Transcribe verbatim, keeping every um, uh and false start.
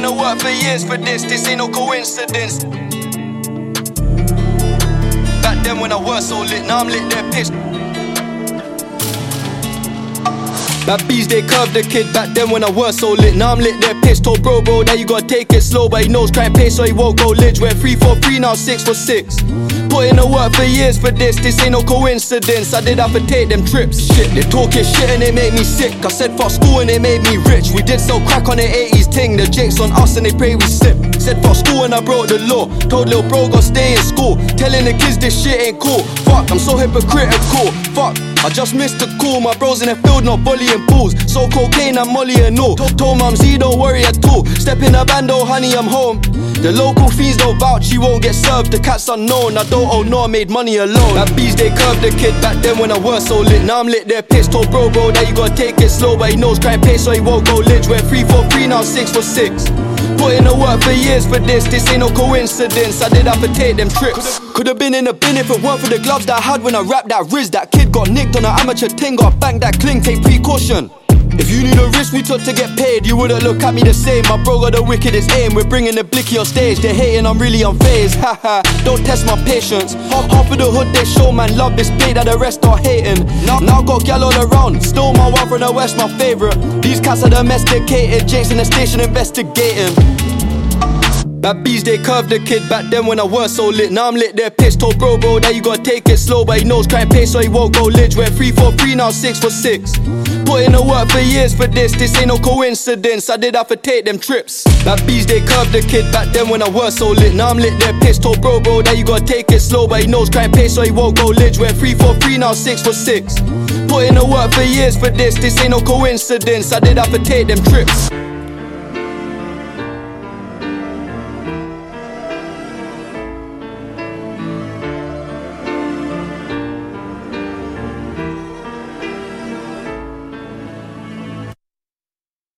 in the work for years for this, this ain't no coincidence. Back then when I was so lit, now I'm lit, they're pissed. Bad bees, they curved the kid back then when I was so lit. Now I'm lit, they're pissed. Told bro, bro, that you gotta take it slow, but he knows try and pay so he won't go lidge. We're three for three, now six for six. Put in the work for years for this, this ain't no coincidence. I did have to take them trips. Shit, they talking shit and it made me sick. I said fuck school and it made me rich. We did sell crack on the eighties ting. The jakes on us and they pray we slip. Said fuck school and I broke the law. Told little bro go stay in school. Telling the kids this shit ain't cool. Fuck, I'm so hypocritical. Fuck, I just missed the call. My bros in the field not bullying pools. So cocaine and molly and all. Told mum Z don't worry at all. Step in the bando, honey, I'm home. The local fiends don't vouch, she won't get served. The cat's unknown, I don't owe no, I made money alone. That bees, they curved the kid back then when I was so lit. Now I'm lit, they're pissed. Told bro, bro, that you gotta take it slow, but he knows try and pay so he won't go lidge. We're three for three, now six for six. Put in the work for years for this, this ain't no coincidence. I did have to take them trips. Could've been in the bin if it weren't for the gloves that I had when I rapped that Riz. That kid got nicked on an amateur ting, got banged that cling, take precaution. If you knew the risk we took to get paid, you wouldn't look at me the same. My bro got the wickedest aim, we're bringing the blicky on stage. They're hating, I'm really unfazed, haha, don't test my patience. Half, half of the hood they show, man, love this play that the rest are hating. Now, now got gal all around, still my one from the west, my favourite. These cats are domesticated, Jakes in the station investigating. Bad bees, they curved the kid back then when I was so lit. Now I'm lit, they're pissed. Told bro, bro, that you gotta take it slow, but he knows try and pay so he won't go lidge. We're three for three, now six for six. Put in the work for years for this, this ain't no coincidence. I did have to take them trips. Bad bees, they curved the kid back then when I was so lit. Now I'm lit, they're pissed. Told bro, bro, that you gotta take it slow, but he knows try and pay so he won't go lidge. We're three for three, now six for six. Put in the work for years for this, this ain't no coincidence. I did have to take them trips.